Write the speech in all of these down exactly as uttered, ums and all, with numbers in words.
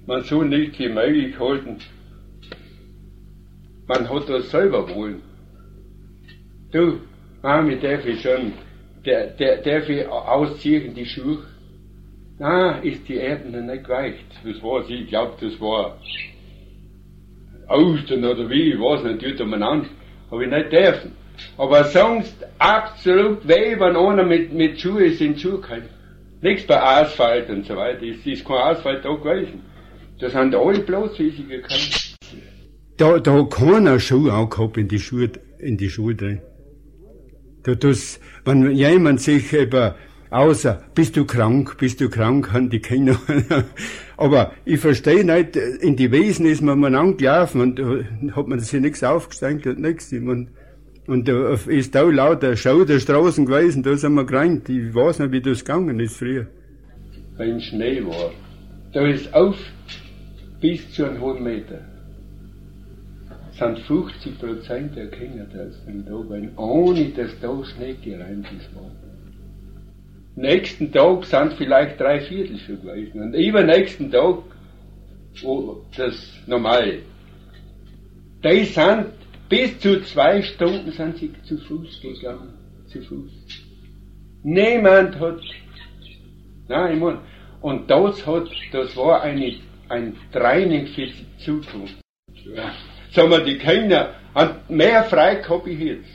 Man soll nicht für möglich halten. Man hat das selber wollen. Du, Mami, darf ich schon, der, der, darf ich ausziehen, die Schuhe? Na, ist die Erde noch nicht geweicht. Das war sie, ich glaube, das war Austern oder wie, ich weiß nicht, tut umeinander. Habe ich nicht dürfen. Aber sonst absolut weh, wenn einer mit, mit Schuhe ist in Schuhe kann. Nichts bei Asphalt und so weiter. Es ist kein Asphalt da gewesen. Da sind alle bloß wie gekommen. Da, da hat keiner Schuhe angehabt in die Schuhe, in die Schuhe drin. Da, das, wenn jemand sich über, außer, bist du krank, bist du krank, haben die Kinder. Aber ich verstehe nicht, in die Wesen ist man mal angelaufen und da hat man sich nichts aufgestellt und nichts. Und, und da ist da lauter Schau der Straßen gewesen, da sind wir gerannt. Ich weiß nicht, wie das gegangen ist früher. Wenn Schnee war, da ist auf bis zu einem halben Meter. Sind fünfzig Prozent der Kinder draußen da, weil ohne dass da Schnee gereimt ist. Nächsten Tag sind vielleicht drei Viertel schon gewesen. Und übernächsten Tag, oh, das Normale. Die sind bis zu zwei Stunden sind sie zu Fuß gegangen. Zu Fuß. Niemand hat, nein, ich meine, und das hat, das war eine, ein Training für die Zukunft. Ja. Sagen wir, die Kinder, mehr frei gehabt ich jetzt.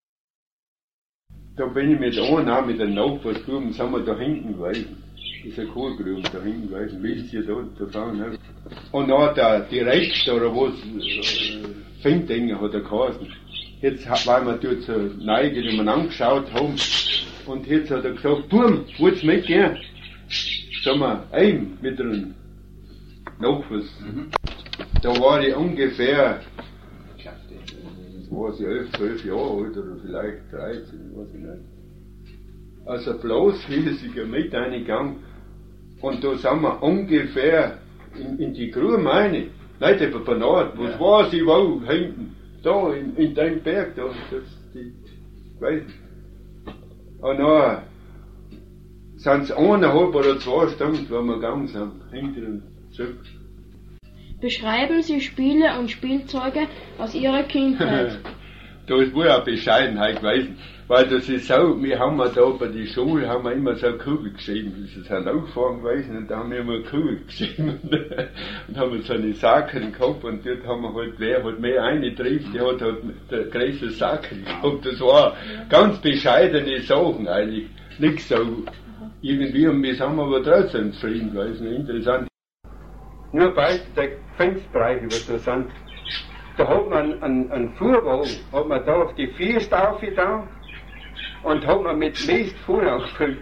Da bin ich mit einer, auch mit den Nachbarsgruben, sind wir da hinten gewesen. Das ist eine Kohlgrube da hinten gewesen, wisst ihr da, da vorne. Und dann der Direktor, oder was, äh, Findinger hat er geheißen. Jetzt, weil wir dort so neige, die wir angeschaut haben, und jetzt hat er gesagt, Burm, willst du mitgehen? Sagen wir, ein, mit einem Nachwuchs. Mhm. Da war ich ungefähr, war sie elf, zwölf Jahre alt oder vielleicht dreizehn, weiß ich nicht. Also bloß riesiger mit eingegangen. Und da sind wir ungefähr in, in die Grube rein. Nicht etwa Banat, was ja. War sie wo hinten? Da, in, in dem Berg, da, das, die, weiß nicht. Und dann sind es eineinhalb oder zwei Stunden, wo wir gegangen sind, hinter und zurück. Beschreiben Sie Spiele und Spielzeuge aus Ihrer Kindheit. Da ist wohl auch Bescheidenheit gewesen, weil das ist so, wir haben da bei der Schule haben wir immer so eine Kugel geschrieben, das ist ein Auffahren gewesen und da haben wir immer eine Kugel geschrieben und haben so eine Sacken gehabt und dort haben wir halt, wer halt mehr eine trifft, der hat halt der größte Sacken gehabt. Das war ganz bescheidene Sachen eigentlich, nichts so irgendwie, und wir sind aber trotzdem zufrieden gewesen, interessant. Nur bei der Fensterbereiche, was da sind, da hat man einen, einen Fuhrwagen, hat man da auf die Füße aufgetan und hat man mit Mist voll angefüllt.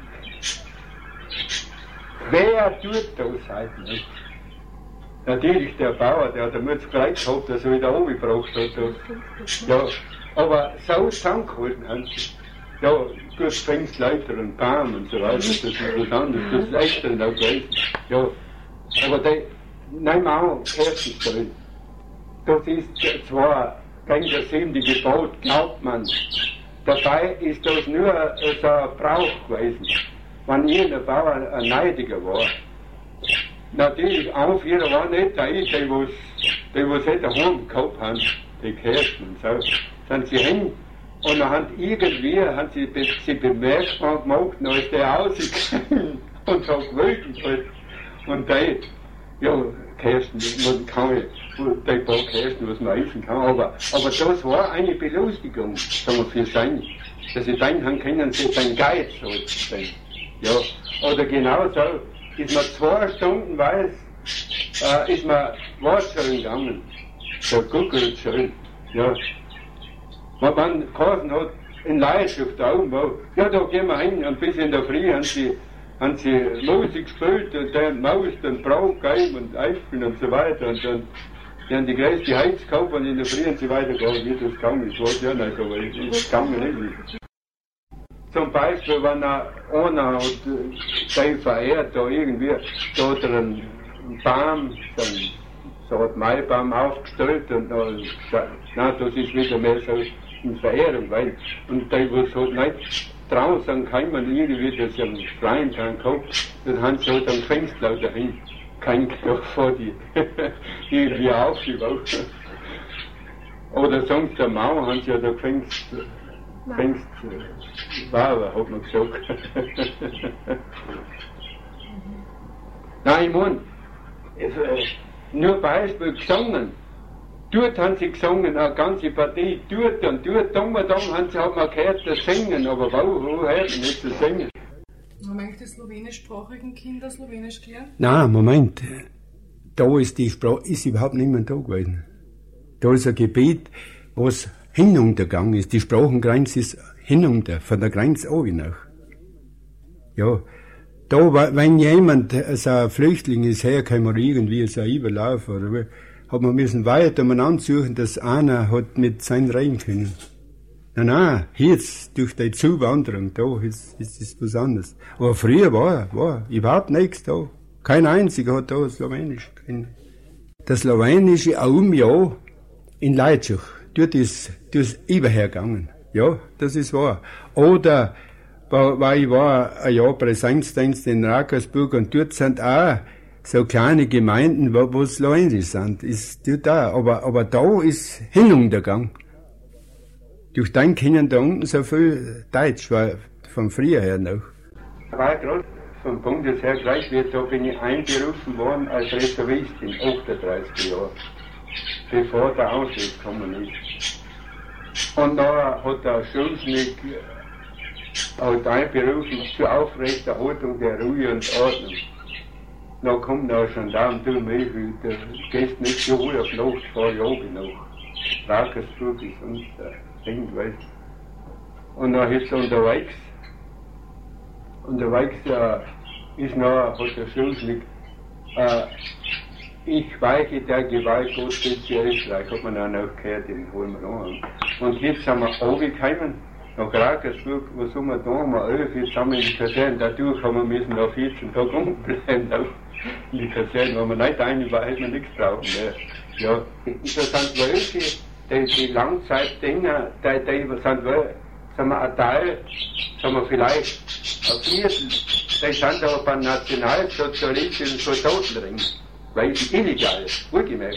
Wer tut das heute nicht? Natürlich der Bauer, der hat einmal das Kreuz gehabt, dass er wieder umgebracht hat. Das. Ja, aber so zusammengehalten haben sie. Ja, gut, Pfingstleiter und Baum und so weiter, das ist was anderes, das ist echt dann auch gewesen. Ja, aber die, nein, auch Kirchenstellen. Das ist zwar gegen das siebte Gebot, glaubt man. Dabei ist das nur so ein Brauch gewesen. Wenn irgendein Bauer ein Neidiger war. Natürlich, Aufhörer war nicht der, die, die was, die was nicht daheim gehabt haben, die Kirchen und so, sind sie hin. Und dann haben irgendwie, haben sie sie bemerkbar gemacht, dann ist der rausgegangen und so gewöhnt halt. Und die, ja, Kästen, man kann ja, die paar Kästen, was man essen kann, aber, aber das war eine Belustigung, sagen wir, für sein, dass sie denken können, sie den Geiz sozusagen. Ja, oder genauso ist man zwei Stunden weiß, äh, ist man Wortschön gegangen, der Guckelt schön, ja. Wenn man geheißen hat, in Leidenschaft da oben war, ja, da gehen wir hin, und bis in der Früh haben sie, haben sie Musik gespielt und dann Maus, dann Brot gegeben und Eifel und so weiter, und dann, die haben die größte Heiz gekauft und in der Früh haben sie weitergegangen, wie das gegangen ist, weiß ich ja nicht, aber es kann mir nicht. Zum Beispiel, wenn einer hat, den verehrt, da irgendwie, da hat er einen Baum, so hat Maibaum aufgestellt und dann, na, das ist wieder mehr so in Verehrung, weil, und die, was halt nicht draußen kann man irgendwie, das am freien Tag gehabt, dann haben sie halt am Fenster dahin. Kein doch vor die, irgendwie aufgewacht. Oder sonst der Mauer haben sie ja da gefängst, gefängst, Waber, hat man gesagt. Nein, ich mein, äh, nur Beispiel gesungen. Dort haben sie gesungen, eine ganze Partie, dort und dort, da und da haben sie, hat man gehört, das Singen, aber wo, wo hört man nicht das Singen? Haben eigentlich die slowenischsprachigen Kinder Slowenisch gelernt? Nein, Moment. Da ist die Sprache, ist überhaupt niemand da gewesen. Da ist ein Gebiet, was hinuntergegangen ist. Die Sprachengrenze ist hinunter, von der Grenze oben nach. Ja. Da, wenn jemand, so ein Flüchtling ist hergekommen oder irgendwie so ein Überlaufer, oder hat man müssen weiter umeinander suchen, dass einer hat mit sein rein können. Nein, nein, jetzt, durch die Zuwanderung, da ist, ist es was anderes. Aber früher war, war überhaupt nichts da. Kein einziger hat da Slowenisch. Das Slowenische Aum, ja, in Leitschach, dort ist, dort ist überhergegangen. Ja, das ist wahr. Oder, weil ich war ein Jahr Präsenzdienst in Rakersburg und dort sind auch so kleine Gemeinden, wo, wo Slowenisch sind, ist dort auch. Aber, aber da ist Hinuntergang. Durch den kennen da unten so viel Deutsch, weil von früher her noch. War gerade vom Bundesheer gleich wird, da bin ich einberufen worden als Reservist in achtunddreißig Jahren, bevor der Ausschuss gekommen ist. Und da hat der Schulznick halt einberufen zur Aufrechterhaltung der Ruhe und Ordnung. Da kommt da schon da und du mich, du gehst nicht so wohl auf Nacht, fahr ich oben noch. Rakersburg ist uns da. Irgendwas. Und dann ist unterwegs, unterwegs äh, ist noch, hat der Schulznick, äh, ich weiche der Gewalt Gottes zu Österreich, hat man dann auch gehört, den holen wir an. Und jetzt sind wir runtergekommen, nach Rakersburg, was haben wir da, haben wir elf, jetzt sind wir in die Kaserne, dadurch haben wir müssen noch vierzehn Tage umbleiben, in die Kaserne, wenn wir nicht rein war, hätten wir nichts brauchen mehr. Ja, da sind welche, Die, die Langzeitdinger, die, die sind, wir, sind wir ein Teil, sind wir vielleicht ein Viertel, die sind aber beim nationalsozialistischen Soldatenring, weil sie illegal ist, wohlgemerkt.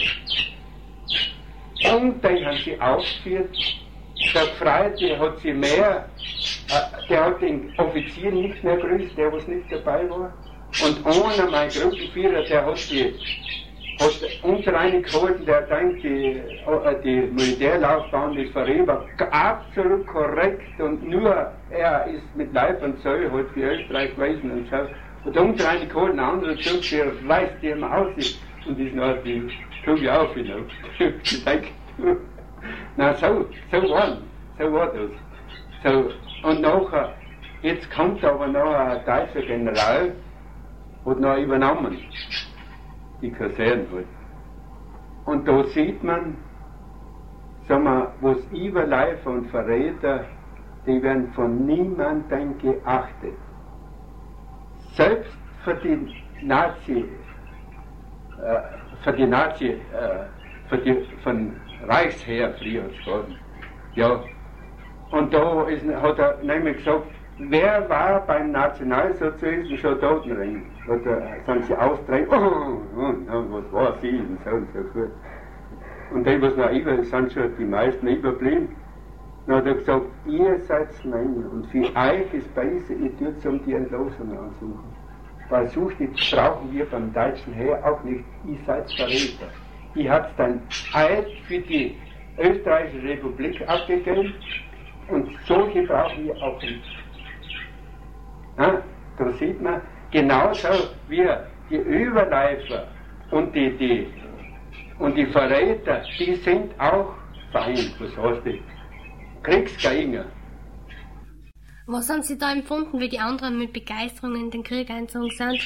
Und die haben sie aufgeführt, der Freite hat sie mehr, äh, der hat den Offizier nicht mehr grüßt, der was nicht dabei war. Und einer, mein Gruppenführer, der hat die hat uns reingeholt, der denkt, die, die Militärlaufbahn ist vorüber, absolut korrekt und nur er ist mit Leib und Seele halt für Österreich gewesen und so. Und uns reingeholt, ein anderer Zug, der reißt die immer aus und ist noch die Kugel auf hinauf. Ich denke, na so, so war, so war das. So, und nachher, jetzt kommt aber noch ein deutscher General, hat noch übernommen. Die Kaserne halt. Und da sieht man, sagen wir, was Überläufer und Verräter, die werden von niemandem geachtet. Selbst für die Nazi, äh, für die Nazi, äh, für die, von Reichsheer früher gesprochen. Ja. Und da ist, hat er nämlich gesagt, wer war beim nationalsozialistischen Soldatenring? Oder sind sie auftreten, oh, oh, was war sie und so und so fort. Und die, was noch über, sind schon die meisten überblieben. Dann hat er gesagt, ihr seid Männer und für euch ist besser, ihr tut um die Entlosung ansuchen. Weil sucht, das brauchen wir beim deutschen Heer auch nicht, ihr seid Verräter. Ihr habt dann Eid für die österreichische Republik abgegeben und solche brauchen wir auch nicht. Ja, da sieht man, genauso wie die Überläufer und die, die, und die Verräter, die sind auch Feind, was heißt die? Kriegsgegner. Was haben Sie da empfunden, wie die anderen mit Begeisterung in den Krieg eingezogen sind?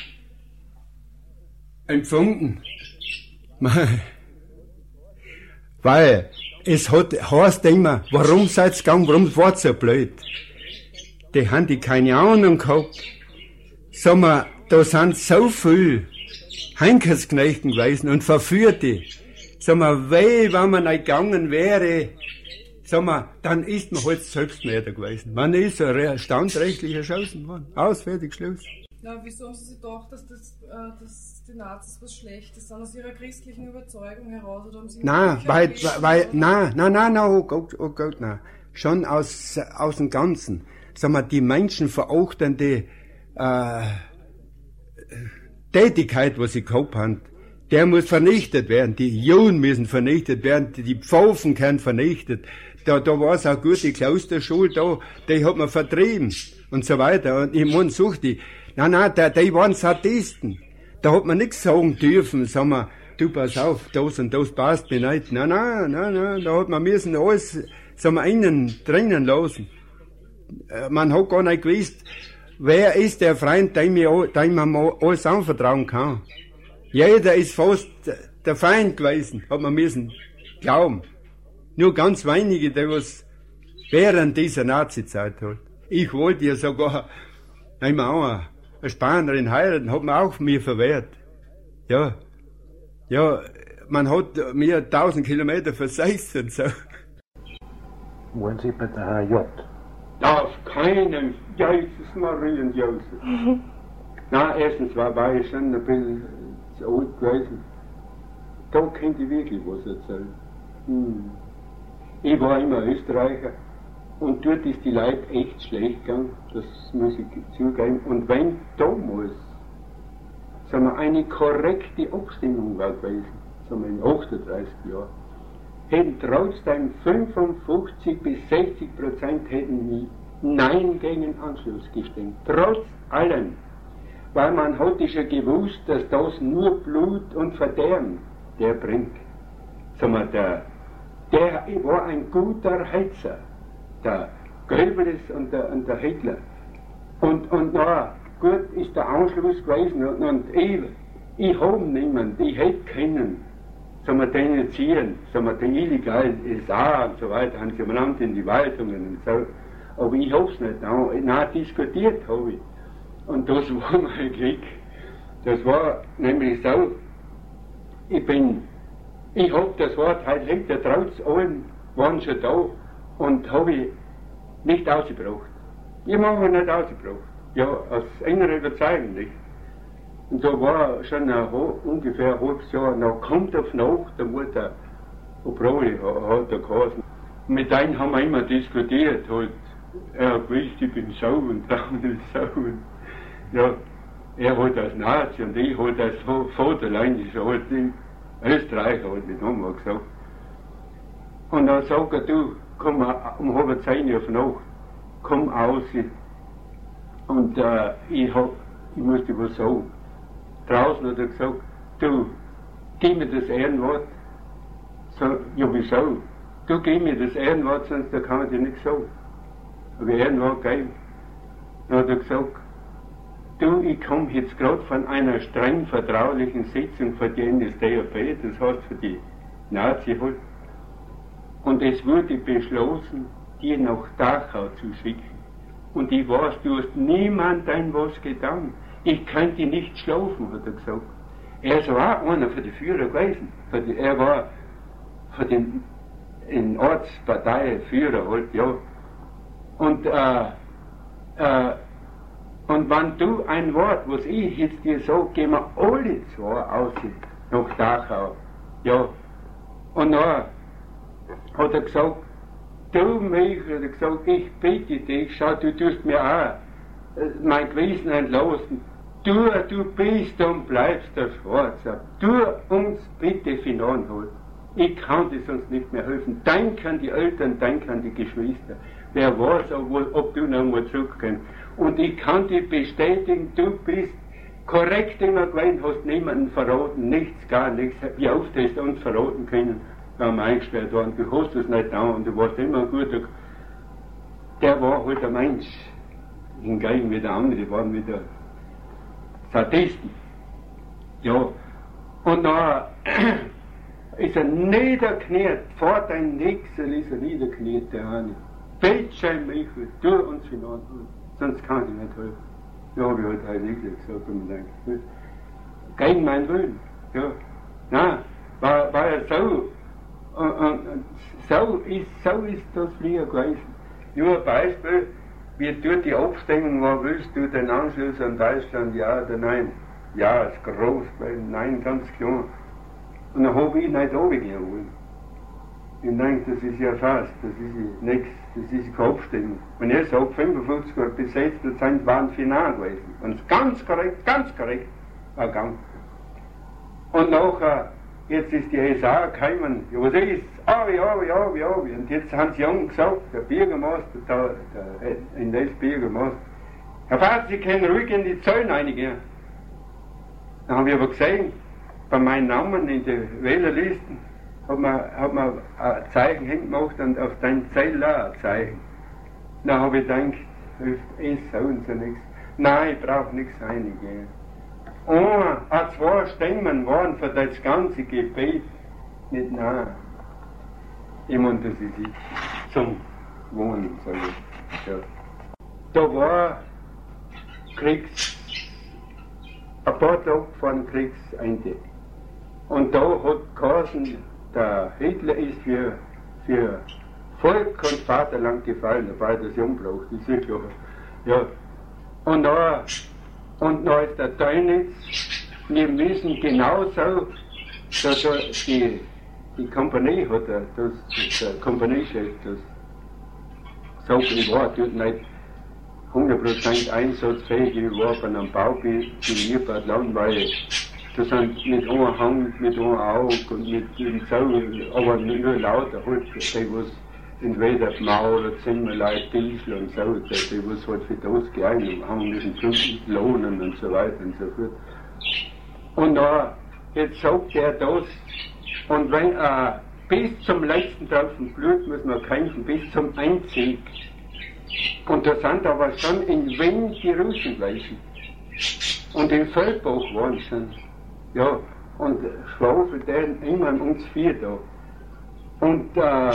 Empfunden? Weil es hat, heißt immer, warum seid ihr gegangen, warum wart ihr so blöd? Die haben die keine Ahnung gehabt. Sag mal, da sind so viele Henkersknechten gewesen und Verführte. Sag mal, weh, wenn man nicht gegangen wäre, sag mal, dann ist man halt Selbstmörder gewesen. Man ist ein standrechtlich erschossen worden. Aus, fertig, Schluss. Ja, wieso haben Sie sich gedacht, dass das, äh, dass die Nazis was Schlechtes sind, aus ihrer christlichen Überzeugung heraus? Oder haben sie Nein, weil, weil, nein, nein, nein, nein, oh Gott, oh Gott, nein. Schon aus, aus dem Ganzen. Sag mal, die menschenverachtende, äh, Tätigkeit, was sie gehabt haben, der muss vernichtet werden. Die Juden müssen vernichtet werden, die Pfaufen können vernichtet. Da, da war es auch gut, die Klosterschule da, die hat man vertrieben und so weiter. Und ich meine, such die. Nein, nein, die, die waren Sadisten. Da hat man nichts sagen dürfen, sagen wir, du pass auf, das und das passt mir nicht. Nein, nein, nein, nein, da hat man müssen alles, sagen wir, innen, drinnen lassen. Man hat gar nicht gewusst, wer ist der Freund, dem, ich, dem man alles anvertrauen kann. Jeder ist fast der Feind gewesen, hat man müssen glauben. Nur ganz wenige, die was während dieser Nazi-Zeit hat. Ich wollte ja sogar einmal auch eine Spanierin heiraten, hat man auch mir verwehrt. Ja, ja, man hat mir tausend Kilometer verseist und so. Wollen Sie bitte Herr J? Auf keinen, Jesus Maria und Josef. Na, erstens war, war ich schon ein bisschen zu alt gewesen. Da könnte ich wirklich was erzählen. Hm. Ich war immer Österreicher und dort ist die Leute echt schlecht gegangen, das muss ich zugeben. Und wenn damals, sagen wir, eine korrekte Abstimmung war gewesen, sagen wir in achtunddreißig Jahren, hätten trotzdem fünfundfünfzig bis sechzig Prozent hätten Nein gegen Anschluss gestimmt. Trotz allem. Weil man hatte schon gewusst, dass das nur Blut und Verderben der bringt. Sagen wir, der, der war ein guter Heizer. Der Goebbels und der, und der Hitler. Und, und na, gut ist der Anschluss gewesen und, und ich, ich habe niemanden, ich hätte keinen, sagen wir, denunzieren, sagen wir, die illegalen S A und so weiter, haben sie benannt in die Waltungen und so. Aber ich hab's nicht, nein, nein diskutiert habe ich. Und das war mein Glück. Das war nämlich so, ich bin, ich hab das Wort, heute liegt der trotz allem, waren schon da und habe ich nicht ausgebracht. Ich habe nicht ausgebracht. Ja, aus innerer Überzeugung nicht. Und da war schon ein, ungefähr ein halbes Jahr, noch kommt auf Nacht, da wurde der Obroli, hat er geheißen. Mit einem haben wir immer diskutiert, halt. Er hat gewusst, ich bin so und dann ist so. Und ja, er halt als Nazi und ich halt als Vaterländischer, halt in Österreicher, halt nicht einmal gesagt. Und dann sagt er, du, komm um halb zehn auf Nacht, komm raus. Und äh, ich hab, ich muss dir was sagen. Draußen hat er gesagt, du, gib mir das Ehrenwort. So, ja, wieso? Du, gib mir das Ehrenwort, sonst da kann man dir nichts sagen. Aber Ehrenwort geben. Dann hat er gesagt, du, ich komme jetzt gerade von einer streng vertraulichen Sitzung für die N S D A P, das heißt für die Nazi halt. Und es wurde beschlossen, dir nach Dachau zu schicken. Und ich weiß, du hast niemandem was getan. Ich könnte nicht schlafen, hat er gesagt. Er ist auch einer von den Führern gewesen. Er war von den in Ortsparteien Führer halt, ja. Und, äh, äh, und wenn du ein Wort, was ich jetzt dir sage, gehen wir alle zwei aus nach Dachau. Ja. Und dann hat er gesagt, du mich, hat er gesagt, ich bitte dich, schau, du tust mir auch mein Gewissen entlassen. Du, du bist und bleibst der Schwarze. Tu uns bitte hineinholen. Ich kann dir sonst nicht mehr helfen. Denk an die Eltern, denk an die Geschwister. Wer weiß, ob, ob du noch einmal zurückkommst. Und ich kann dir bestätigen, du bist korrekt immer gewesen, hast niemanden verraten, nichts, gar nichts. Wie oft hast du uns verraten können, wenn wir eingesperrt waren. Du hast es nicht da und du warst immer ein guter. Der war halt ein Mensch. Hingegen wie der andere waren wieder Sadisten. Ja. Und dann ist er niederkniet, vor dein Nächsten ist er niederkniet, der eine. Bitte, Michael, tu uns hinein, sonst kann ich nicht helfen. Ja, habe ich halt heute nicht gesagt, und ich denke, gegen meinen Willen. Ja. Nein, war, war ja so. Und, und, und so, ist, so ist das früher gewesen. Nur ein Beispiel, wie dort die Abstimmung war, willst du den Anschluss an Deutschland, ja oder nein? ja, ist groß, bei neunundzwanzig Jahren. Und dann habe ich ihn nicht runtergehen wollen. Ich denke, das ist ja fast, das ist nichts, das ist keine Abstimmung. Wenn ich sage, fünfundfünfzig bis sechzig Prozent waren final gewesen. Wenn es ganz korrekt, ganz korrekt war gegangen. Und nachher, jetzt ist die S A gekommen, ja, was ist? Abi, Abi, Abi, Abi. Und jetzt haben sie jung gesagt, der Bürgermeister, der, der N S-Bürgermeister, Herr Vater, Sie können ruhig in die Zellen reingehen. Dann habe ich aber gesehen, bei meinen Namen in den Wählerlisten, hat man, hat man ein Zeichen hingemacht und auf dein Zell auch ein Zeichen. Dann habe ich gedacht, hilft eh so und so nichts. Nein, ich brauche nichts reingehen. Ein, ein, zwei Stimmen waren für das ganze Gebet nicht nah. Ich meine, das ist ich zum Wohnen, sage ich. Ja. Da war Kriegs, ein paar Tage vor dem Kriegsende. Und da hat geheißen, der Hitler ist für, für Volk und Vaterland gefallen, dabei das Jungbrauch, das ist klar. Ja. Und da, und da ist der Dönitz, wir müssen genauso, dass die, die Kompanie hat, das, der Kompaniechef, das sagt, ich war dort nicht hundert Prozent einsatzfähig, ich war bei einem Baugebiet in Land, weil das sind mit einem Hand, mit einem Auge und mit dem Zaun, aber nur lauter halt, die was entweder Mauer oder Zimmerleute, Diesel und so, die, die was halt für das geeignet haben, müssen fünfzig lohnen und so weiter und so fort. Und da, jetzt sagt er das, und wenn, äh, bis zum letzten Tropfen Blut muss man kämpfen, bis zum Einzig. Und da sind aber schon in Wien die Russen gewesen. Und in Feldbach waren sie. Ja, und Schwafel, der immer um uns vier da. Und, äh,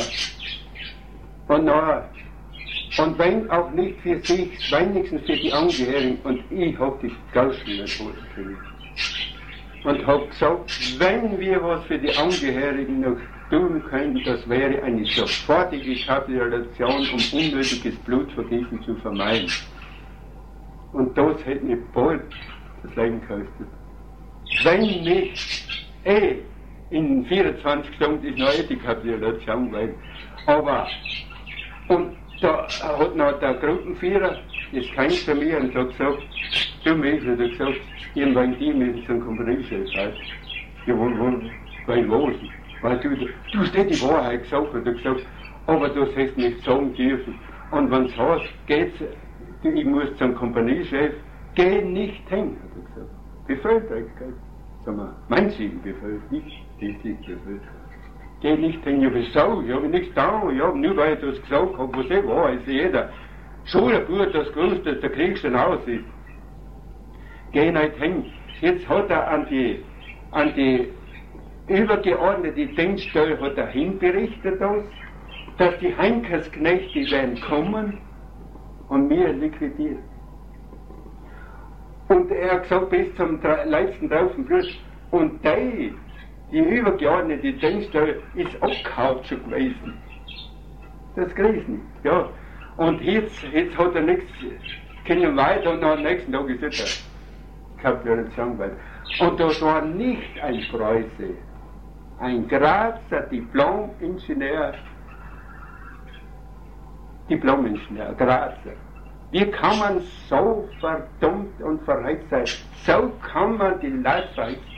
und, äh, und wenn auch nicht für sich, wenigstens für die Angehörigen. Und ich hab die Gauschen nicht gekriegt. Und hab gesagt, wenn wir was für die Angehörigen noch tun können, das wäre eine sofortige Kapitulation, um unnötiges Blutvergießen zu vermeiden. Und das hätte mir bald das Leben gekostet. Wenn nicht, eh, in vierundzwanzig Stunden ist noch eh die Kapitulation gewesen. Aber, und da hat noch der Gruppenführer, das kennt von mir, und hat gesagt, du Mädchen, hat er gesagt, irgendwann die müssen zum Kompaniechef sein. Ja, wo, wo, weil was? Weil du, du hast nicht die Wahrheit gesagt, hat er gesagt, aber das hast du nicht sagen dürfen. Und wenn es heißt, geht's, ich muss zum Kompaniechef, geh nicht hin, hat er gesagt. Befehlträgigkeit. Sag mal, mein Siegenbefehl, nicht Befehl. Geh nicht hin, ja wieso? Ich habe nichts da, ja, nur weil ich das gesagt habe, was eh war, ist jeder Schulbub das gewusst, dass der Krieg schon aus ist. Geh nicht hin. Jetzt hat er an die, an die übergeordnete Dienststelle hat er hinberichtet, das, dass die Henkersknechte werden kommen und mir liquidiert. Und er hat gesagt, bis zum letzten Tropfen Blut. Und die, die übergeordnete Dienststelle ist auch Kautschuk gewesen. Das Krisen, ja. Und jetzt, jetzt hat er nichts, können weiter und am nächsten Tag ist es Kapitulation gewesen. Und das war nicht ein Preuße, ein Grazer Diplom-Ingenieur, Diplom-Ingenieur, Grazer. Wie kann man so verdammt und verhext sein? So kann man die Leute verhexen.